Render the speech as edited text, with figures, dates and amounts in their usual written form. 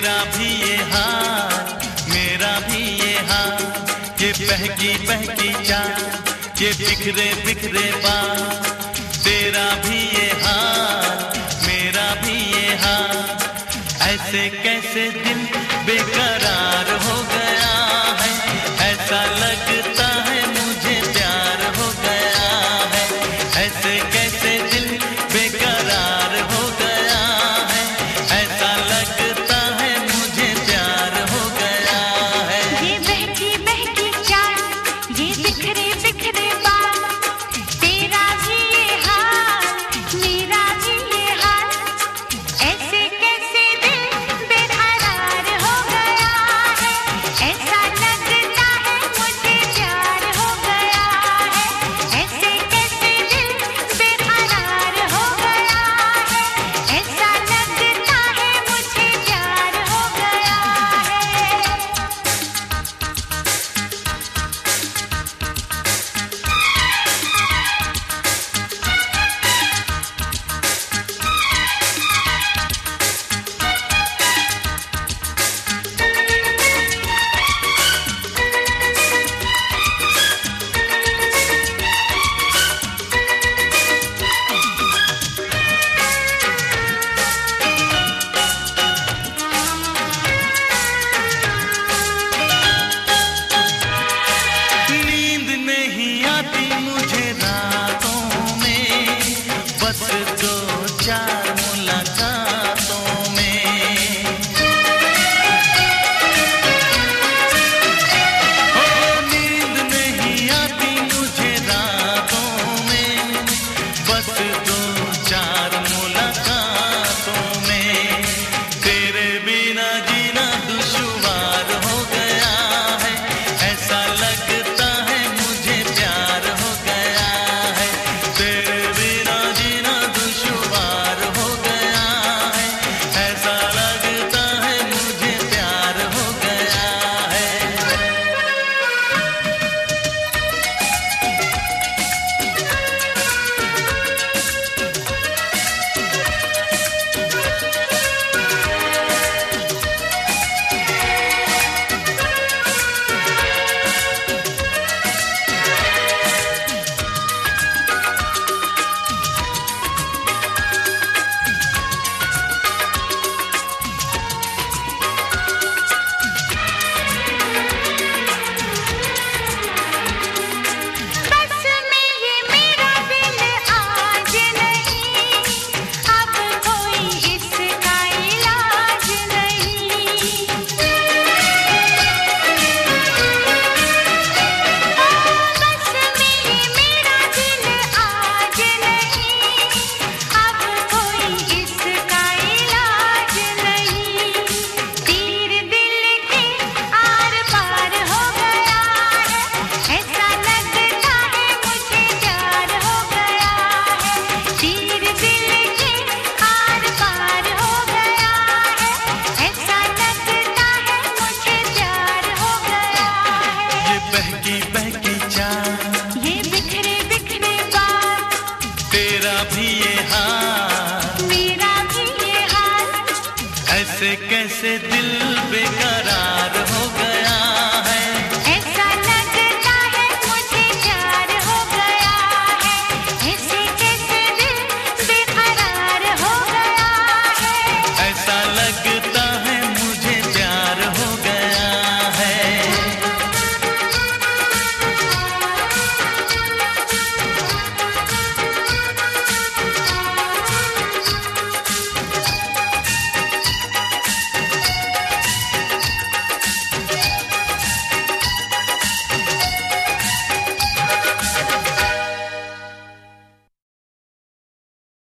तेरा भी ये हाल, मेरा भी ये हाल, ये बहकी बहकी चाल, ये बिखरे बिखरे बाल। तेरा भी ये हाल, मेरा भी ये हाल, ऐसे कैसे दिल बेकरार हो गया है। ऐसा लगता है मुझे प्यार हो गया है। ऐसे कैसे दिल बेकरार हो गया है। ऐसा लगता है मुझे प्यार हो गया है। ये बहकी बहकी चाल, ये बिखरे बिखरे बाल, तेरा भी ये हाल, मेरा भी ये हाल, ऐसे कैसे दिल बेकरार हो गया है। ऐसा लगता है मुझे प्यार हो गया है। ऐसे कैसे दिल बेकरार हो गया है। ऐसा लगता है मुझे प्यार हो गया है। नींद नहीं आती मुझे रातों में, बस दो चार मुलाकातों में। हो नींद नहीं आती मुझे रातों में, बस दो चार मुलाकातों में। तेरे बिना जीना दुश्वार हो गया है। ऐसा लगता है मुझे प्यार हो गया है। तेरे बिना जीना दुश्वार हो गया है। ऐसा लगता है मुझे प्यार हो गया है। बस में ये मेरा दिल आज नहीं, अब कोई इसका इलाज नहीं। बस में ये मेरा दिल आज नहीं, अब कोई इसका इलाज नहीं। तीर दिल के आर पार हो गया है। ऐसा लगता है मुझे प्यार हो गया है। तीर दिल के आर पार हो गया है। ऐसा लगता है मुझे प्यार हो गया है। ये बहकी बहकी चाल, ये बिखरे बिखरे बाल, तेरा भी ये हाल, मेरा भी ये हाल, ऐसे कैसे दिल बेकरार हो गया